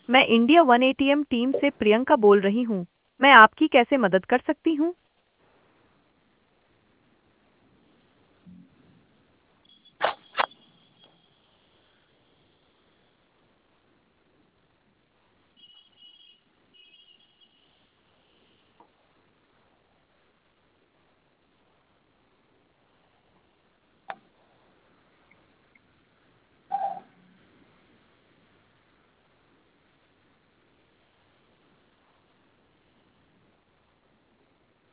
मैं India one ATM team से प्रियंका बोल रही हूँ। मैं आपकी कैसे मदद कर सकती हूँ?